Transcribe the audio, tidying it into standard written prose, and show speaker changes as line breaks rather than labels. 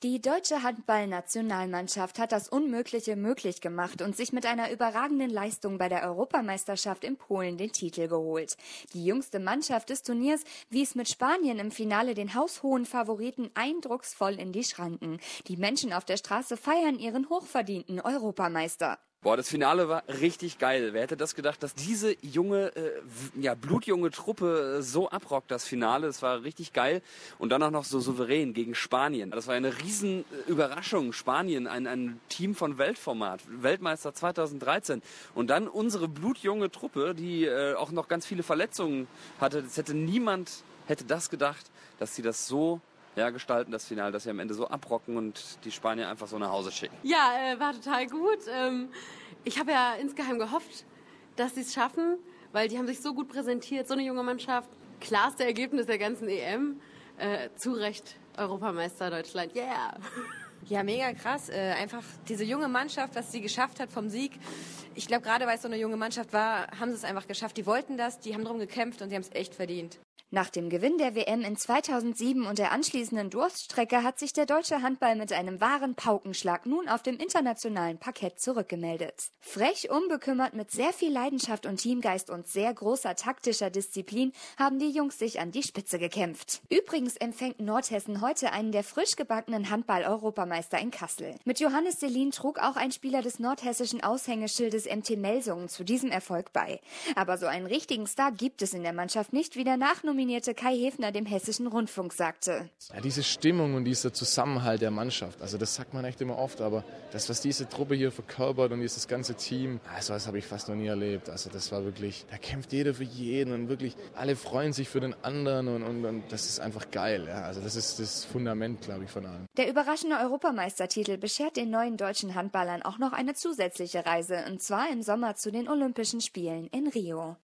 Die deutsche Handball-Nationalmannschaft hat das Unmögliche möglich gemacht und sich mit einer überragenden Leistung bei der Europameisterschaft in Polen den Titel geholt. Die jüngste Mannschaft des Turniers wies mit Spanien im Finale den haushohen Favoriten eindrucksvoll in die Schranken. Die Menschen auf der Straße feiern ihren hochverdienten Europameister.
Boah, das Finale war richtig geil. Wer hätte das gedacht, dass diese junge, blutjunge Truppe so abrockt, das Finale. Das war richtig geil. Und dann auch noch so souverän gegen Spanien. Das war eine riesen Überraschung. Spanien, ein Team von Weltformat. Weltmeister 2013. Und dann unsere blutjunge Truppe, die auch noch ganz viele Verletzungen hatte. Das niemand hätte das gedacht, dass sie das so gestalten, das Finale, dass sie am Ende so abrocken und die Spanier einfach so nach Hause schicken.
Ja, war total gut. Ich habe ja insgeheim gehofft, dass sie es schaffen, weil die haben sich so gut präsentiert, so eine junge Mannschaft. Klarste Ergebnis der ganzen EM. Zu Recht Europameister Deutschland. Yeah!
Ja, mega krass. Einfach diese junge Mannschaft, was sie geschafft hat vom Sieg. Ich glaube, gerade weil es so eine junge Mannschaft war, haben sie es einfach geschafft. Die wollten das, die haben darum gekämpft und sie haben es echt verdient.
Nach dem Gewinn der WM in 2007 und der anschließenden Durststrecke hat sich der deutsche Handball mit einem wahren Paukenschlag nun auf dem internationalen Parkett zurückgemeldet. Frech, unbekümmert, mit sehr viel Leidenschaft und Teamgeist und sehr großer taktischer Disziplin haben die Jungs sich an die Spitze gekämpft. Übrigens empfängt Nordhessen heute einen der frisch gebackenen Handball-Europameister in Kassel. Mit Johannes Selin trug auch ein Spieler des nordhessischen Aushängeschildes MT Melsungen zu diesem Erfolg bei. Aber so einen richtigen Star gibt es in der Mannschaft nicht, wie der nachnominierte Kai Häfner dem Hessischen Rundfunk sagte.
Ja, diese Stimmung und dieser Zusammenhalt der Mannschaft, also das sagt man echt immer oft, aber das, was diese Truppe hier verkörpert und dieses ganze Team, sowas habe ich fast noch nie erlebt. Also das war wirklich, da kämpft jeder für jeden und wirklich alle freuen sich für den anderen und das ist einfach geil. Ja. Also das ist das Fundament, glaube ich, von allem.
Der überraschende Europameistertitel beschert den neuen deutschen Handballern auch noch eine zusätzliche Reise, und zwar im Sommer zu den Olympischen Spielen in Rio.